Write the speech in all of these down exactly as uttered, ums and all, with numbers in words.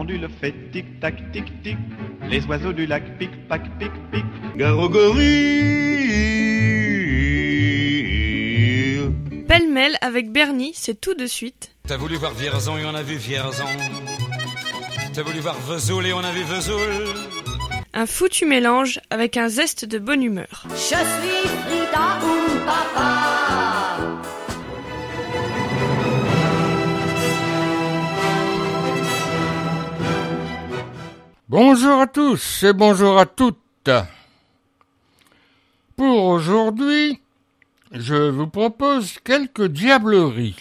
pendule fait tic-tac, tic-tic. Les oiseaux du lac pic-pac, pic-pic. Garogori. Pêle-mêle avec Bernie, c'est tout de suite. T'as voulu voir Vierzon et on a vu Vierzon. T'as voulu voir Vesoul et on a vu Vesoul. Un foutu mélange avec un zeste de bonne humeur. Je suis Frida ou papa. Bonjour à tous et bonjour à toutes. Pour aujourd'hui, je vous propose quelques diableries.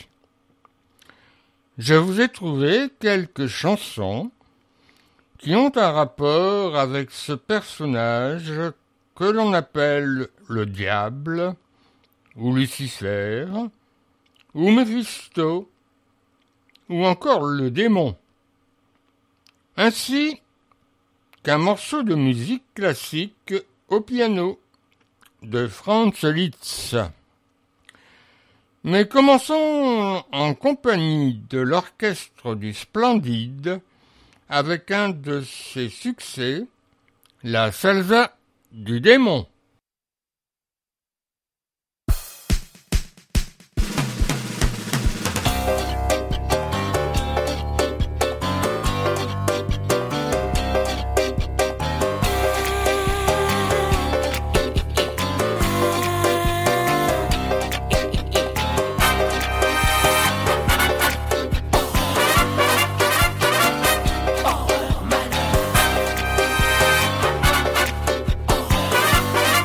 Je vous ai trouvé quelques chansons qui ont un rapport avec ce personnage que l'on appelle le diable, ou Lucifer, ou Méphisto, ou encore le démon. Ainsi qu'un morceau de musique classique au piano de Franz Liszt. Mais commençons en compagnie de l'orchestre du Splendide avec un de ses succès, la salsa du démon. Oh,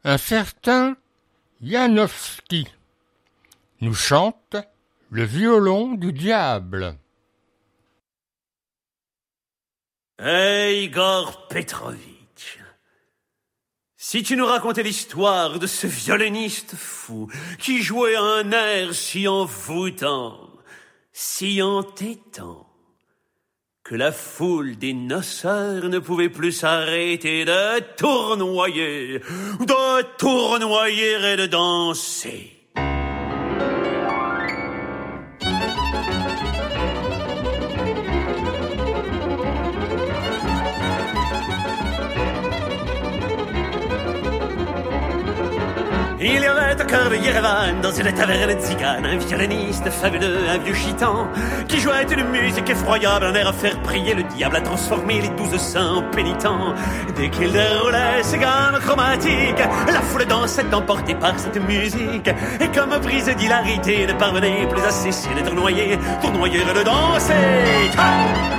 un certain Janowski nous chante le violon du diable. Hey, Igor Petrovitch, si tu nous racontais l'histoire de ce violoniste fou qui jouait un air si envoûtant, si entêtant, que la foule des noceurs ne pouvait plus s'arrêter de tournoyer, de tournoyer et de danser. Il y avait au cœur de Yerevan, dans une taverne tzigane, un violoniste fabuleux, un vieux chitan, qui jouait une musique effroyable, un air à faire prier le diable, à transformer les douze saints en pénitents. Dès qu'il déroulait ses gammes chromatiques, la foule dansait emportée par cette musique, et comme prise d'hilarité, ne parvenait plus à cesser de tournoyer, tournoyer et de danser. Ah!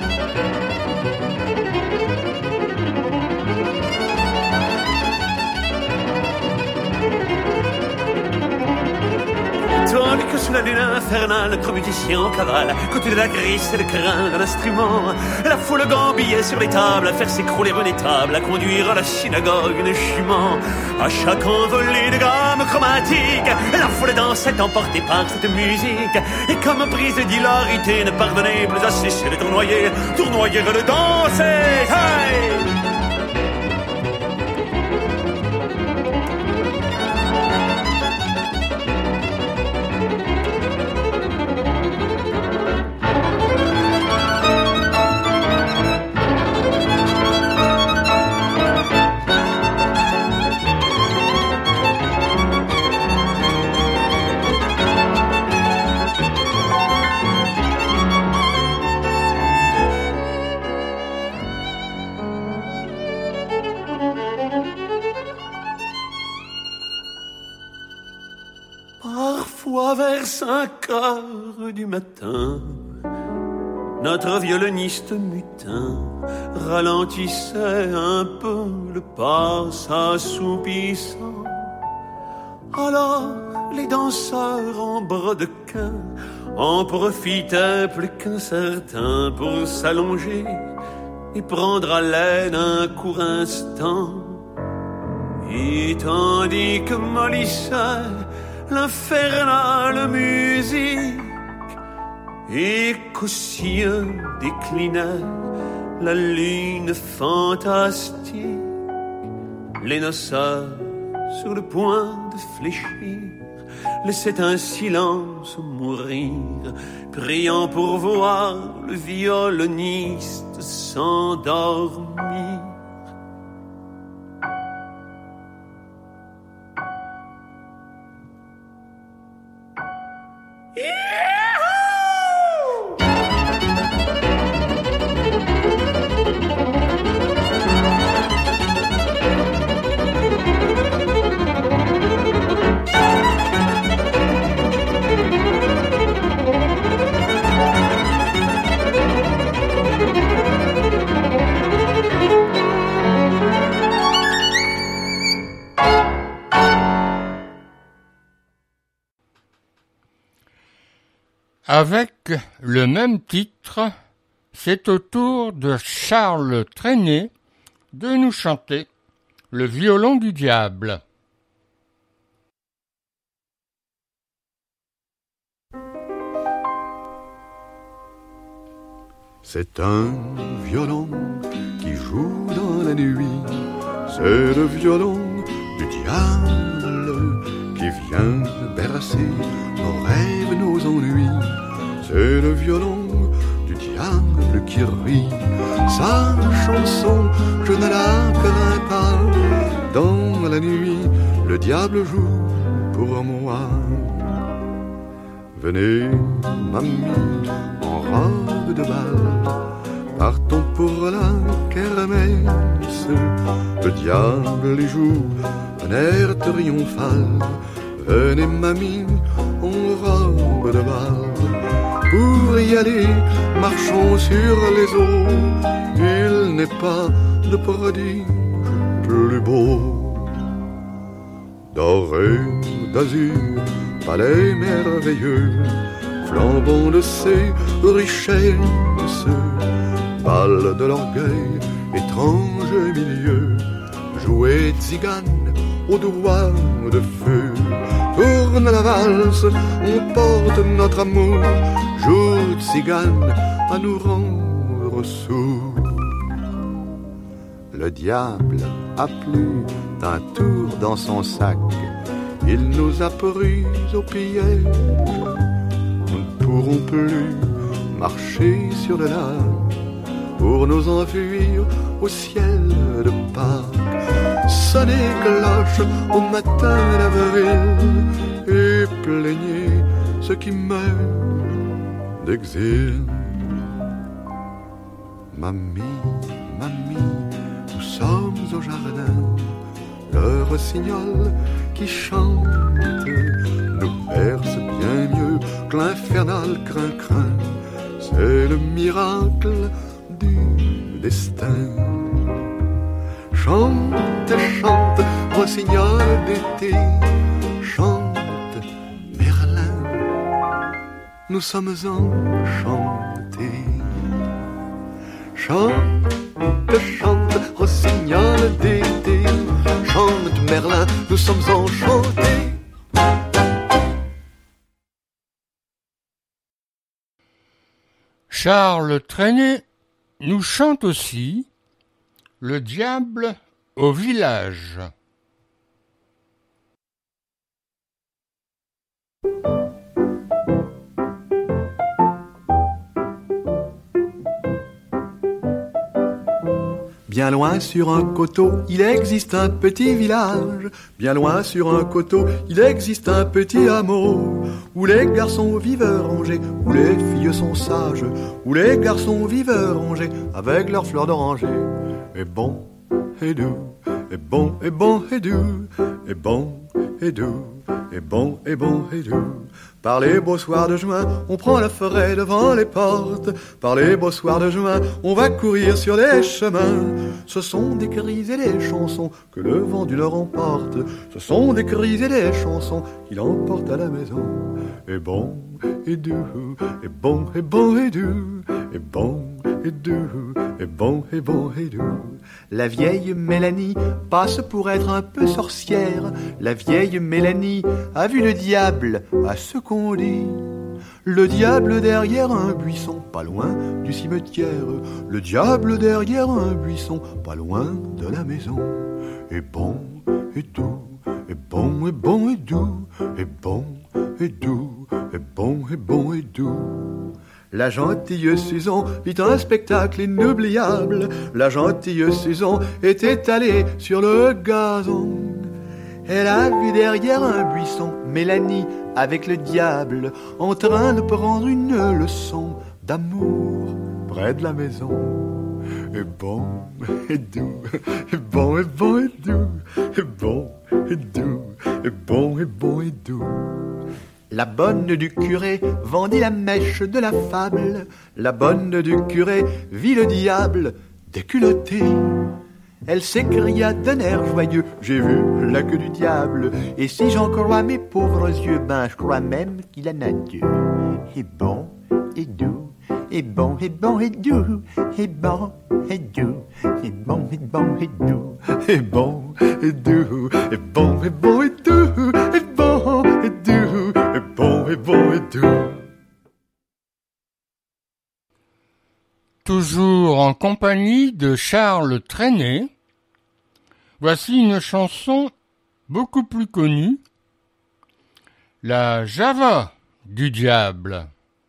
Tandis que sous la lune infernale, notre musicien cavale, côté de la grisse et le crin d'un instrument, la foule gambillait sur les tables, à faire s'écrouler une étable, à conduire à la synagogue une jument. À chaque envolée de gammes chromatiques, la foule dansait emportée par cette musique, et comme prise d'hilarité, ne parvenait plus à cesser de tournoyer, tournoyer et de danser. Hey! Vers cinq heures du matin, notre violoniste mutin ralentissait un peu le pas, s'assoupissant. Alors les danseurs en brodequin en profitaient plus qu'un certain pour s'allonger et prendre haleine un court instant. Et tandis que mollissait l'infernale musique et qu'aussi déclinait la lune fantastique, les noceurs sur le point de fléchir laissaient un silence mourir, priant pour voir le violoniste s'endormir. Avec le même titre, c'est au tour de Charles Trenet de nous chanter le violon du diable. C'est un violon qui joue dans la nuit, c'est le violon du diable qui vient bercer nos rêves, nos ennuis. C'est le violon du diable qui rit sa chanson, je ne la crains pas. Dans la nuit, le diable joue pour moi. Venez, mamie, en robe de bal, partons pour la kermesse. Le diable y joue un air triomphal. Venez, mamie, en robe de bal. Pour y aller, marchons sur les eaux. Il n'est pas de prodige plus beau. d'azur, palais merveilleux, flambant de ses richesses, bal de l'orgueil, étrange milieu, jouet tzigane aux doigts de feu. Tourne la valse, on porte notre amour, joue tzigane à nous rendre sourds. Le diable a plus d'un tour dans son sac, il nous a pris au piège. Nous ne pourrons plus marcher sur le lac pour nous enfuir au ciel de Pâques. Sonnez cloche au matin d'avril et plaignez ceux qui meurent d'exil. Mamie, mamie, nous sommes au jardin, le rossignol qui chante nous berce bien mieux que l'infernal crin-crin. C'est le miracle du destin. Chante, chante, rossignol d'été, chante, Merlin, nous sommes enchantés. Chante, chante, rossignol d'été, chante, Merlin, nous sommes enchantés. Charles Trenet nous chante aussi Le diable au village. Bien loin sur un coteau, il existe un petit village. Bien loin sur un coteau, il existe un petit hameau, où les garçons vivent rangés, où les filles sont sages, où les garçons vivent rangés, avec leurs fleurs d'oranger. Et bon, et doux, et bon, et bon, et doux, et bon, et doux, et bon, et bon, et doux. Par les beaux soirs de juin, on prend la forêt devant les portes. Par les beaux soirs de juin, on va courir sur les chemins. Ce sont des cris et des chansons que le vent du Nord emporte. Ce sont des cris et des chansons qu'il emporte à la maison. Et bon, et doux, et bon, et bon, et doux, et bon, et doux, et bon, et bon, et doux. La vieille Mélanie passe pour être un peu sorcière. La vieille Mélanie a vu le diable à ce qu'on dit. Le diable derrière un buisson, pas loin du cimetière. Le diable derrière un buisson, pas loin de la maison. Et bon, et doux, et bon, et bon, et doux, et bon, et doux, et bon, et bon, et doux. La gentille Susan vit un spectacle inoubliable. La gentille Susan était allée sur le gazon. Elle a vu derrière un buisson Mélanie avec le diable en train de prendre une leçon d'amour près de la maison. Et bon, et doux, et bon, et bon, et doux, et bon, et doux, et bon, et bon, et doux. La bonne du curé vendit la mèche de la fable. La bonne du curé vit le diable déculotté. Elle s'écria d'un air joyeux, j'ai vu la queue du diable. Et si j'en crois mes pauvres yeux, ben je crois même qu'il en a deux. Et bon, et doux, et bon, et bon, et doux, et bon, et doux, et bon, et bon, et doux, et bon, et doux, et bon, et bon, et doux, et bon, et doux, et bon, et bon, et doux. Toujours en compagnie de Charles Trenet, voici une chanson beaucoup plus connue, La Java du diable.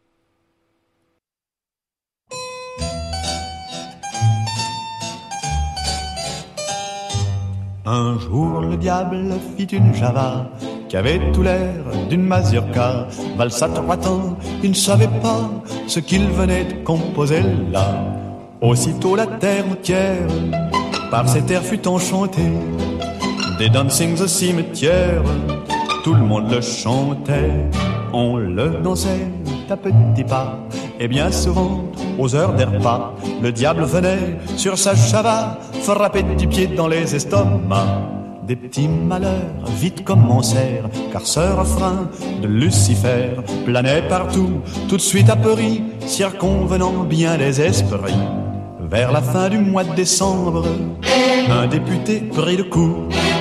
Un jour le diable fit une java qui avait tout l'air d'une mazurka. Valsa trois temps, il ne savait pas ce qu'il venait de composer là. Aussitôt la terre entière par cet air fut enchantée. Des dancings au cimetière, tout le monde le chantait. On le dansait à petits pas, et bien souvent, aux heures des repas, le diable venait sur sa java frapper du pied dans les estomacs des petits malheurs vite commencèrent, car ce refrain de Lucifer planait partout, tout de suite apeuri, circonvenant bien les esprits. Vers la fin du mois de décembre, un député prit le coup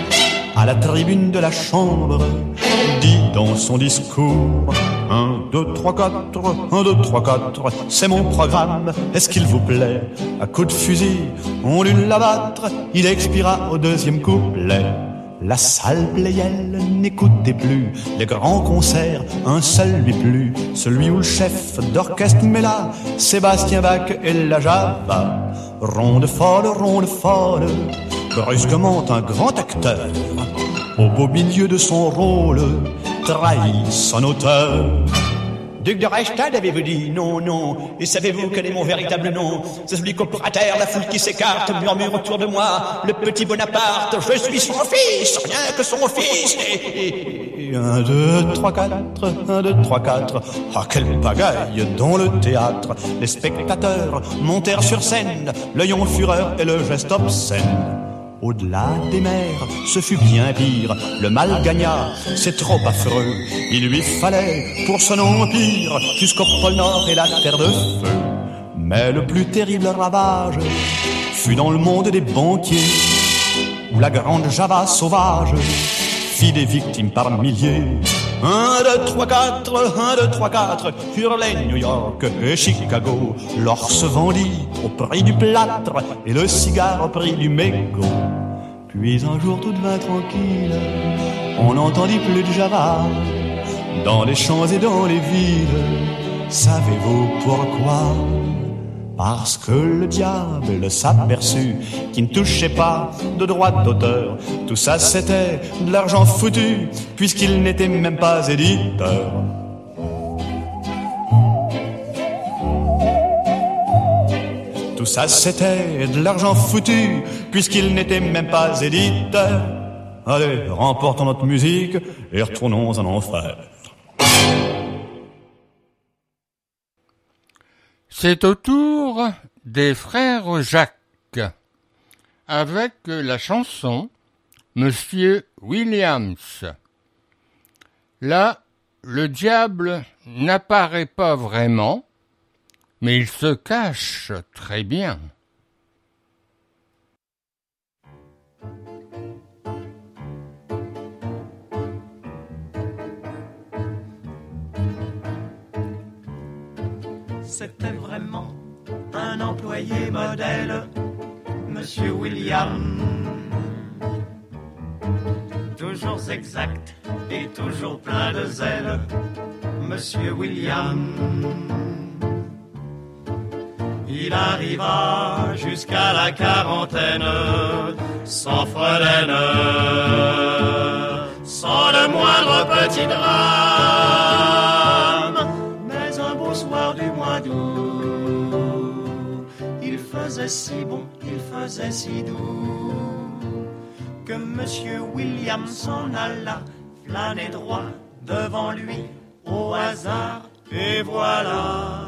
à la tribune de la Chambre, dit dans son discours: un, deux, trois, quatre, un, deux, trois, quatre, c'est mon programme, est-ce qu'il vous plaît? À coups de fusil, on l'eut l'abattre, il expira au deuxième couplet. La salle Pleyel n'écoutait plus les grands concerts, un seul lui plut, celui où le chef d'orchestre mêla Sébastien Bach et la Java. Ronde folle, ronde folle, brusquement un grand acteur, au beau milieu de son rôle, trahit son auteur. Duc de Reichstad, avez-vous dit? Non, non. Et savez-vous quel est mon véritable nom? C'est celui qu'au prater, la foule qui s'écarte murmure autour de moi: le petit Bonaparte, je suis son fils, rien que son fils. Et un, deux, trois, quatre, un, deux, trois, quatre. Ah, quelle pagaille dans le théâtre! Les spectateurs montèrent sur scène, l'œil en fureur et le geste obscène. Au-delà des mers, ce fut bien pire, le mal gagna, c'est trop affreux. Il lui fallait, pour son empire, jusqu'au pôle Nord et la terre de feu. Mais le plus terrible ravage fut dans le monde des banquiers, où la grande Java sauvage fit des victimes par milliers. Un, deux, trois, quatre, un, deux, trois, quatre, hurlaient New York et Chicago. L'or se vendit au prix du plâtre et le cigare au prix du mégot. Puis un jour tout devint tranquille, on n'entendit plus de Java dans les champs et dans les villes. Savez-vous pourquoi? Parce que le diable s'aperçut qu'il ne touchait pas de droit d'auteur. Tout ça c'était de l'argent foutu, puisqu'il n'était même pas éditeur. Tout ça c'était de l'argent foutu, puisqu'il n'était même pas éditeur. Allez, remportons notre musique et retournons en enfer. C'est au tour des frères Jacques, avec la chanson Monsieur Williams. Là, le diable n'apparaît pas vraiment, mais il se cache très bien. C'était vraiment un employé modèle, Monsieur William. Toujours exact et toujours plein de zèle, Monsieur William. Il arriva jusqu'à la quarantaine, sans frelaine, sans le moindre petit drame. Mais un beau soir du mois d'août, il faisait si bon, il faisait si doux, que Monsieur William s'en alla flâner droit devant lui au hasard, et voilà.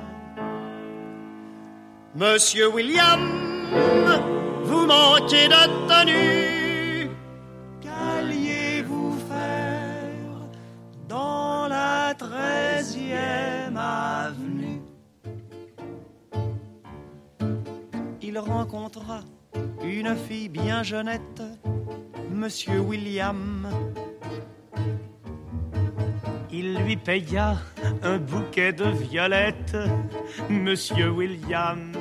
Monsieur William, vous manquez de tenue, qu'alliez-vous faire dans la treizième avenue? Il rencontra une fille bien jeunette, Monsieur William. Il lui paya un bouquet de violettes, Monsieur William.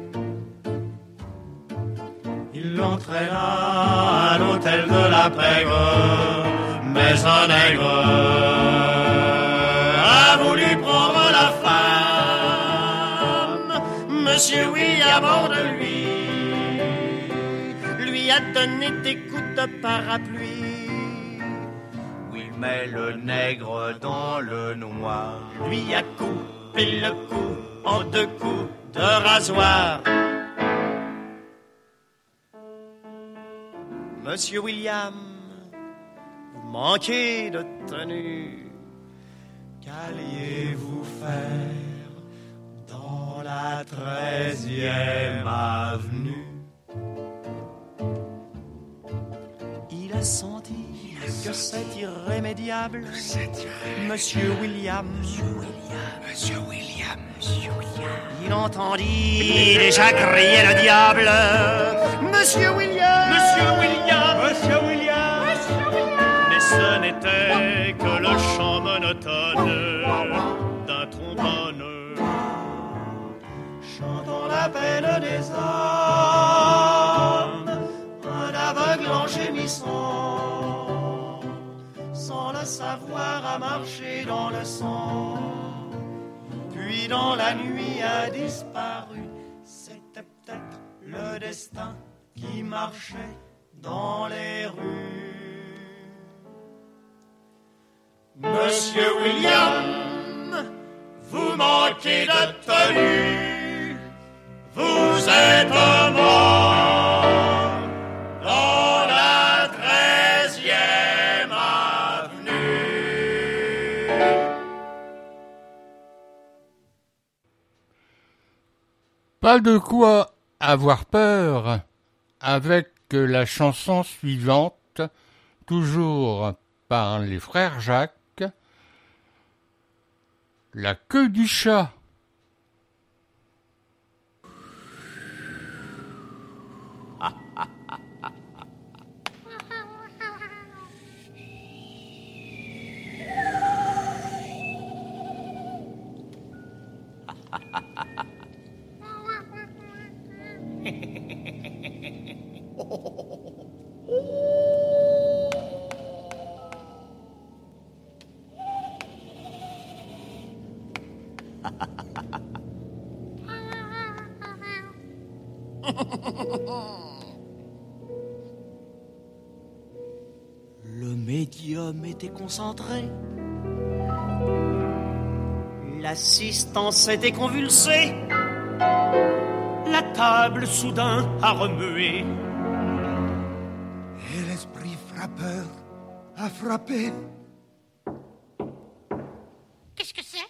Il l'entraîna à l'hôtel de la Pègre, mais un nègre a voulu prendre la femme. Monsieur William, hors de lui, lui a donné des coups de parapluie. Mais le nègre dans le noir lui a coupé le cou en deux coups de rasoir. Monsieur William, vous manquez de tenue, qu'alliez-vous faire dans la treizième avenue? Il a senti que c'est irrémédiable. Monsieur William, Monsieur William, Monsieur William, Monsieur William. Il entendit déjà crier le diable. Monsieur William, Monsieur William, Monsieur William, Monsieur William. Mais ce n'était que le chant monotone d'un trombone chantant la peine des hommes, un aveugle en gémissant, sans le savoir a marché dans le sang, puis dans la nuit a disparu. C'était peut-être le destin qui marchait dans les rues. Monsieur William, vous manquez de tenue. Vous êtes mort dans la treizième avenue. Pas de quoi avoir peur avec la chanson suivante, toujours par les frères Jacques, La queue du chat. Le médium était concentré. L'assistance était convulsée. La table soudain a remué. Et l'esprit frappeur a frappé. Qu'est-ce que c'est?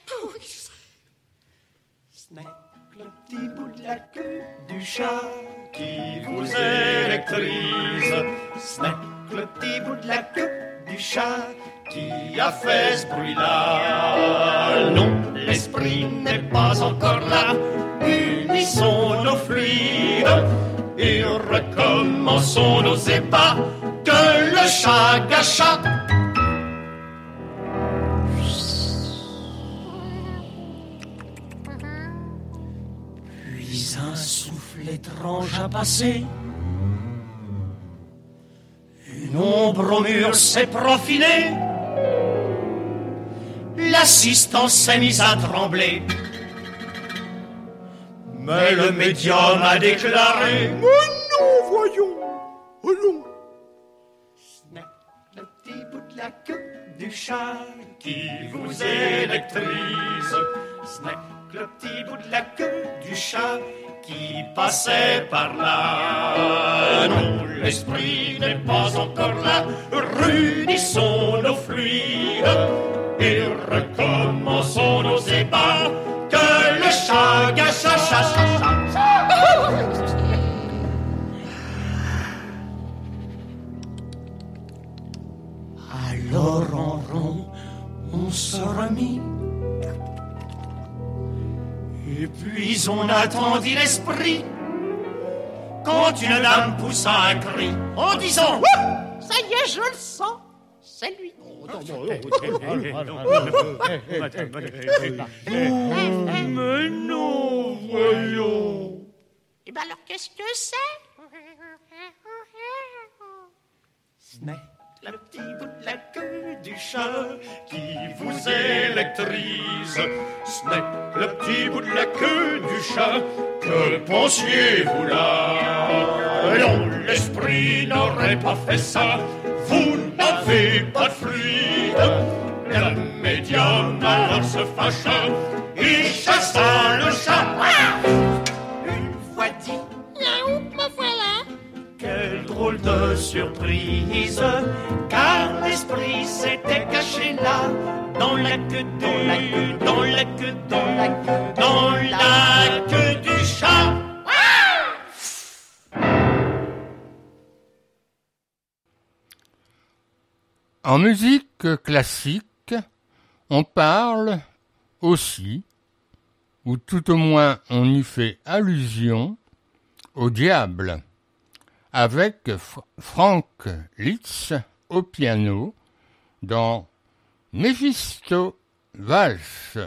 Ce n'est que le petit bout de la queue du chat qui vous électrise. Ce n'est que le petit bout de la queue du chat qui a fait ce bruit-là. Non, l'esprit n'est pas encore là. Unissons nos fluides et recommençons nos ébats. Que le chat gâcha. Puis un souffle étrange a passé. Une ombre au mur s'est profilée. L'assistant s'est mise à trembler. Mais le médium a déclaré: mais non, voyons, allons. Ce n'est le petit bout de la queue du chat qui vous électrise. Ce n'est que le petit bout de la queue du chat qui passait par là. Non, l'esprit n'est pas encore là. Réunissons nos fluides et recommençons nos ébats. Que le chat gâcha, chat, chat, chat. Alors en rond, on se remit. Et puis on attendit l'esprit. Quand une dame poussa un cri en disant: Ça y est, je le sens. C'est lui. Mais non, voyons. Et ben alors, qu'est-ce que c'est? Ce n'est que le petit bout de la queue du chat qui vous électrise. Ce n'est que le petit bout de la queue du chat. Que pensiez-vous là? Non, l'esprit n'aurait pas fait ça. Vous n'avez pas de fluide. Le médium alors se fâcha. Il chassa le chat. Une fois dit: Miaou, me voilà. Quelle drôle de surprise, car l'esprit s'était caché là, dans la queue du, dans la queue, dans la queue, dans la queue du chat. En musique classique, on parle aussi, ou tout au moins on y fait allusion, au diable, avec F- Frank Liszt au piano dans Méphisto Valse.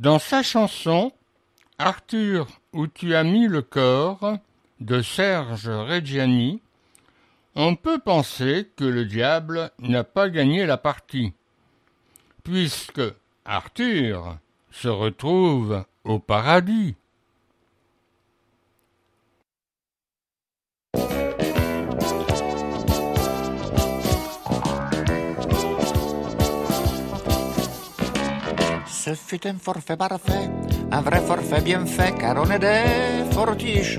Dans sa chanson « Arthur, où tu as mis le corps » de Serge Reggiani, on peut penser que le diable n'a pas gagné la partie, puisque Arthur se retrouve au paradis. Ce fut un forfait parfait, un vrai forfait bien fait, car on est des fortiches.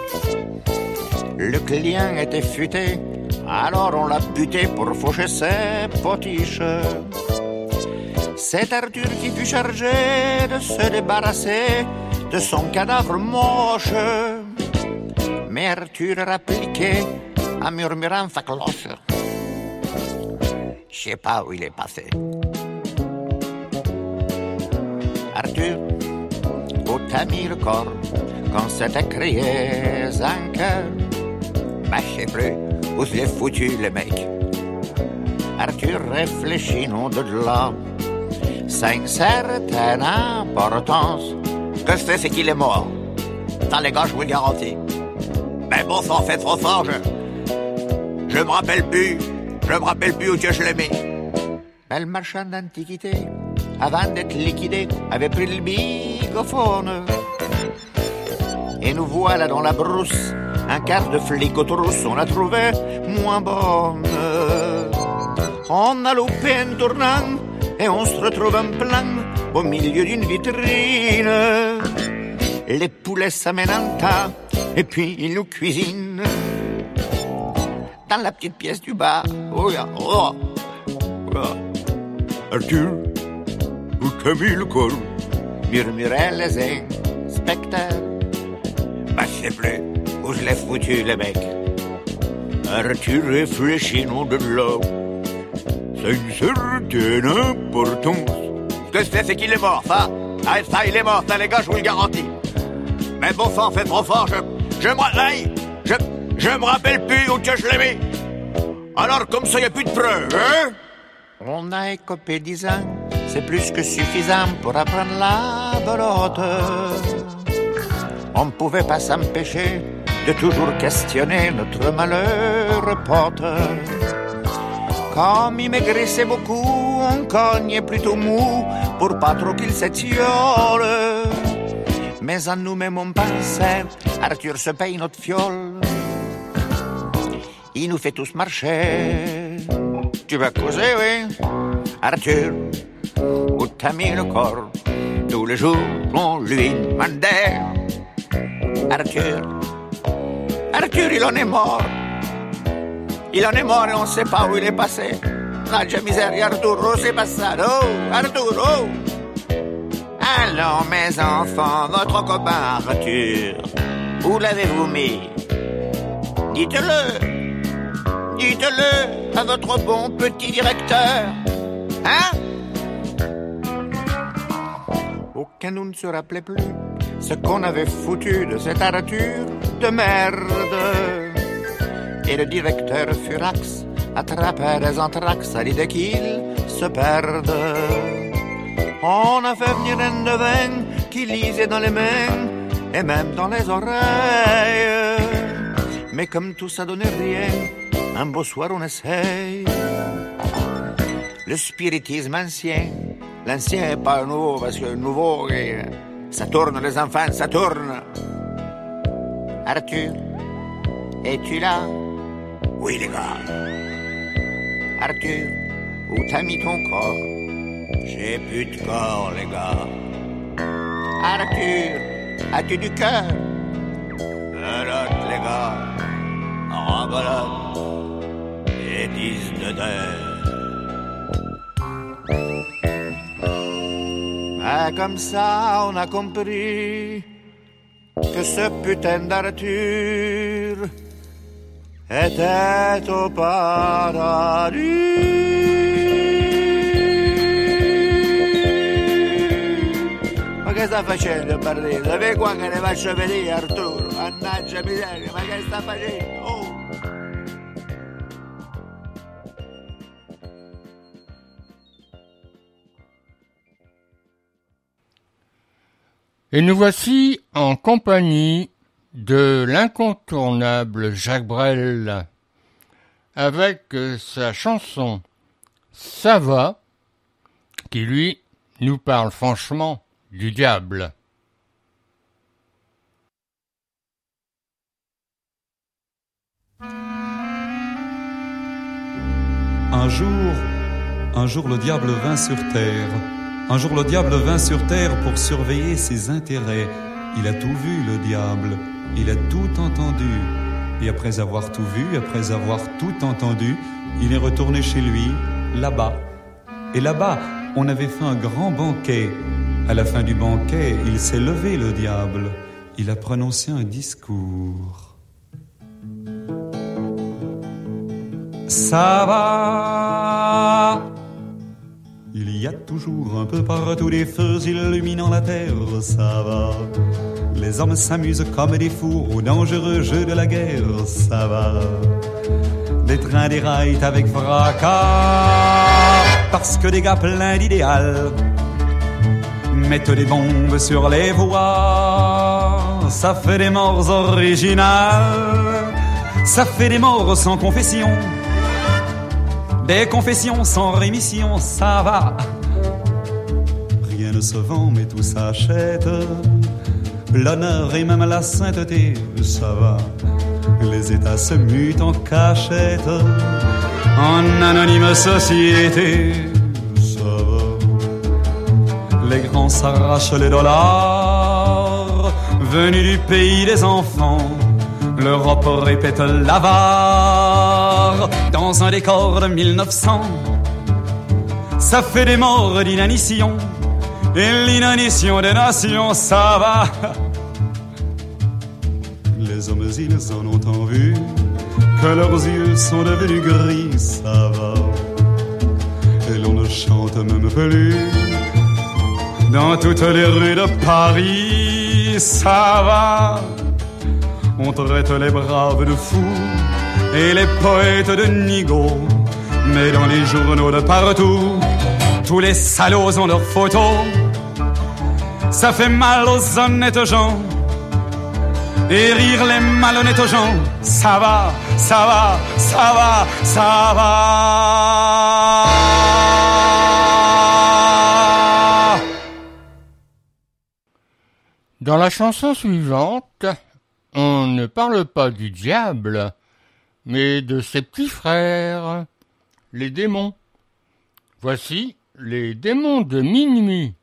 Le client était futé, alors on l'a buté pour faucher ses potiches. C'est Arthur qui fut chargé de se débarrasser de son cadavre moche. Mais Arthur appliquait en murmurant sa cloche. Je sais pas où il est passé. Arthur, où t'as mis le corps quand c'était crié un cœur? Bah, je sais plus où je l'ai foutu, le mec. Arthur réfléchit, non de là. C'est une certaine importance. Ce que je sais, c'est qu'il est mort. Ça, les gars, je vous le garantis. Mais bon, ça en fait trop fort, je... Je me rappelle plus. Je me rappelle plus où que je l'ai mis. Mais le marchand d'antiquité, avant d'être liquidé, avait pris le bigophone. Et nous voilà dans la brousse, un quart de flic aux trousses, on l'a trouvé moins bonne. On a loupé un tournant, et on se retrouve en plein au milieu d'une vitrine. Les poulets s'amènent en tas, et puis ils nous cuisinent. Dans la petite pièce du bas, oh, oh, oh. Arthur, où t'as mis le corps? Murmuraient les inspecteurs. Bah, je sais plus où je l'ai foutu, le mec. Arthur réfléchit, non de là. C'est une certaine importance. Ce que je sais, c'est qu'il est mort, ça. Ah, ça, il est mort, ça, les gars, je vous le garantis. Mais bon sang, fait trop fort, je... Je me... Hey, je... Je me rappelle plus où que je l'ai mis. Alors, comme ça, y a plus de preuves, hein? On a écopé dix ans, c'est plus que suffisant pour apprendre la belote. On ne pouvait pas s'empêcher de toujours questionner notre malheureux pote. Comme il maigrissait beaucoup, on cognait plutôt mou pour pas trop qu'il s'étiole. Mais en nous-mêmes on pensait, Arthur se paye notre fiole. Il nous fait tous marcher. Tu vas causer, oui? Arthur, où t'as mis le corps? Tous les jours on lui demandait. Arthur, Arthur il en est mort. Il en est mort et on sait pas où il est passé. Naggia miseria, Arturo, c'est passato. Arturo. Allons, mes enfants, votre copain Arthur, où l'avez-vous mis? Dites-le. Dites-le à votre bon petit directeur. Hein? Aucun nous ne se rappelait plus ce qu'on avait foutu de cet Arthur de merde. Et le directeur furax attrapait des anthrax à l'idée qu'il se perde. On a fait venir un devin qui lisait dans les mains et même dans les oreilles. Mais comme tout ça donnait rien, un beau soir on essaye. Le spiritisme ancien, l'ancien est pas nouveau parce que le nouveau, ça tourne les enfants, ça tourne. Arthur, es-tu là? Oui, les gars. Arthur, où t'as mis ton corps? J'ai plus de corps, les gars. Arthur, as-tu du cœur? Belote, les gars. En belote. Et dix de terre. Mais comme ça, on a compris que ce putain d'Arthur était au paradis. Ma che sta facendo, Barrino? Vedi qua che ne faccio vedere, Arturo. Mannaggia miseria, ma che sta facendo? Oh. Et nous voici en compagnie de l'incontournable Jacques Brel, avec sa chanson « Ça va », qui lui nous parle franchement du diable. Un jour, un jour le diable vint sur terre. Un jour le diable vint sur terre pour surveiller ses intérêts. Il a tout vu, le diable, il a tout entendu. Et après avoir tout vu, après avoir tout entendu, il est retourné chez lui, là-bas. Et là-bas, on avait fait un grand banquet. À la fin du banquet, il s'est levé, le diable. Il a prononcé un discours. Ça va. Il y a toujours un peu partout des feux illuminant la terre, ça va. Les hommes s'amusent comme des fous au dangereux jeu de la guerre, ça va. Des trains déraillent avec fracas, parce que des gars pleins d'idéal mettent des bombes sur les voies. Ça fait des morts originales, ça fait des morts sans confession, des confessions sans rémission, ça va. Rien ne se vend mais tout s'achète, l'honneur et même la sainteté, ça va. Les États se mutent en cachette, en anonyme société, ça va. Les grands s'arrachent les dollars, venus du pays des enfants. L'Europe répète l'avare dans un décor de mille neuf cents. Ça fait des morts d'inanition, et l'inanition des nations, ça va. Les hommes, ils en ont tant vu que leurs yeux sont devenus gris, ça va. Et l'on ne chante même plus dans toutes les rues de Paris, ça va. On traite les braves de fous et les poètes de nigauds, mais dans les journaux de partout, tous les salauds ont leurs photos. Ça fait mal aux honnêtes gens et rire les malhonnêtes gens, ça va, ça va, ça va, ça va. Dans la chanson suivante, on ne parle pas du diable, mais de ses petits frères, les démons. Voici les démons de minuit.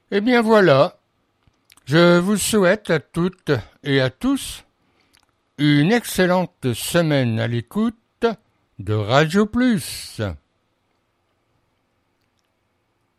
Eh bien voilà, je vous souhaite à toutes et à tous une excellente semaine à l'écoute de Radio Plus.